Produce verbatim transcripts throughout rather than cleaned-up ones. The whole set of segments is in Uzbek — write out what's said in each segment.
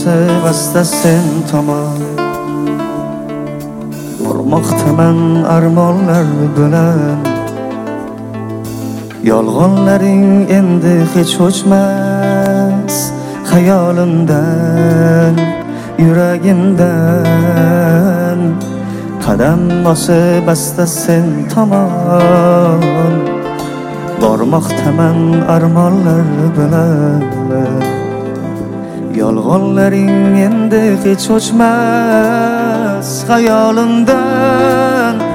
bosib asta sen tomon bormoqdaman armonlar bilan. Yolg'onlaring endi hech o'chmas xayolimdan, yuragimdan. Qadam bosib asta sen tomon bormoqdaman armonlar bilan. Yolg'onlaring endi hech o'chmas xayolimdan,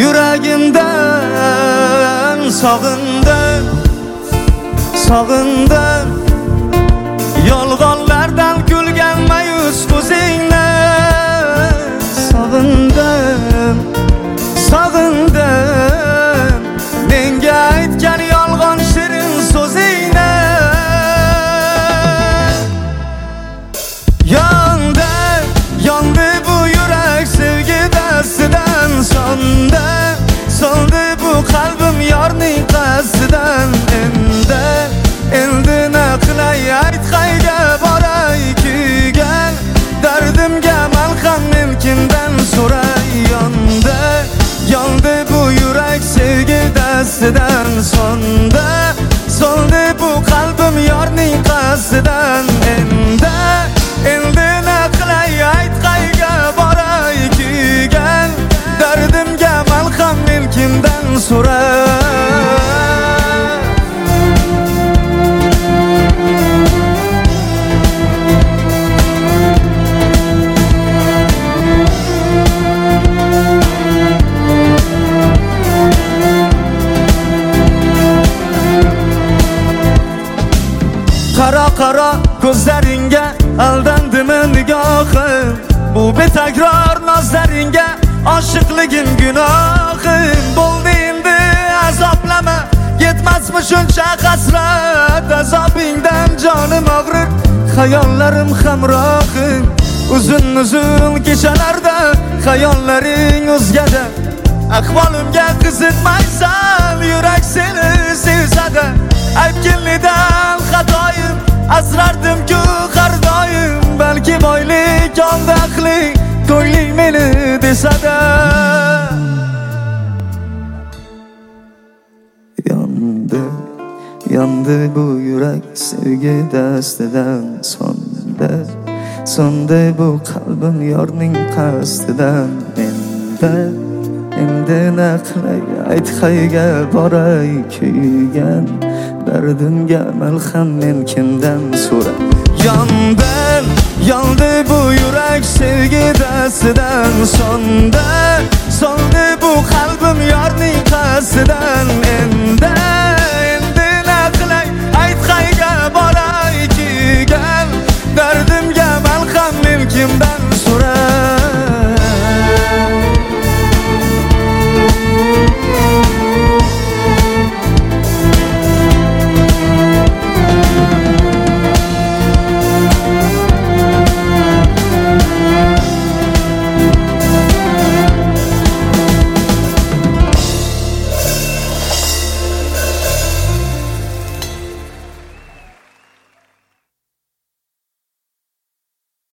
yuragimdan. Sog'indim, sog'indim yolg'onlardan kulgan mayus ko'zingni. Sog'indim, sog'indim menga aytgan yolg'on shirin so'zingni. Yondi, yondi bu yurak sevgi dastidan. So'ndi, so'ndi bu qalbim yorning qasdidan. Endi, endi na qilay ayt qayga boray kuygan dardimga malham men kimdan so'ray. Yondi, yondi bu yurak sevgi dastidan. So'ndi, so'ndi bu qalbim yorning qasdidan. Endi, endi na qilay ayt qayga boray kuygan dardimga malham men kimdan so'ray. Qara qara ko'zlaringga aldandimi nigohim. Bu betakror nozlaringga oshiqligim gunohim. Bo'ldi endi azoblama, yetmasmi shuncha hasrat. Azobingdan jonim og'rir, xayollarim hamrohim. Uzun uzun kechalarda xayollaring o'zgada. Ahvolimga qiziqmaysan, yurak seni sevsada. Aytganlidan xatoyim, asrardim-ku har doim. Balki boylik ondaqlik ko'ngling meni desada. Yondi, yondi bu yurak sevgi dastidan. So'ndi, so'ndi bu qalbim yorning qasdidan. Endi, endi na qilay ayt qayga boray kuygan dardimga malham men kimdan so'ray. Yondi, yondi bu yurak sevgi dastidan. So'ndi,